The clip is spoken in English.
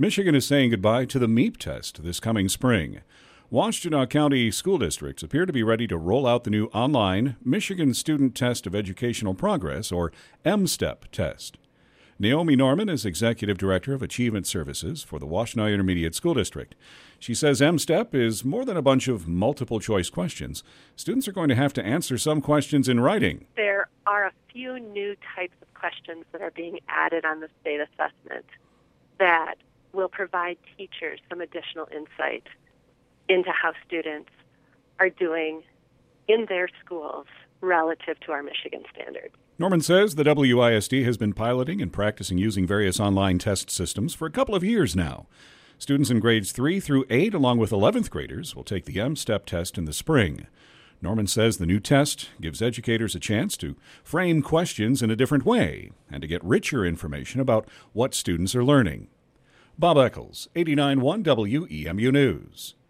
Michigan is saying goodbye to the MEEP test this coming spring. Washtenaw County school districts appear to be ready to roll out the new online Michigan Student Test of Educational Progress, or MSTEP test. Naomi Norman is Executive Director of Achievement Services for the Washtenaw Intermediate School District. She says MSTEP is more than a bunch of multiple-choice questions. Students are going to have to answer some questions in writing. There are a few new types of questions that are being added on the state assessment that will provide teachers some additional insight into how students are doing in their schools relative to our Michigan standards. Norman says the WISD has been piloting and practicing using various online test systems for a couple of years now. Students in grades 3 through 8, along with 11th graders, will take the MSTEP test in the spring. Norman says the new test gives educators a chance to frame questions in a different way and to get richer information about what students are learning. Bob Eccles, 89.1 WEMU News.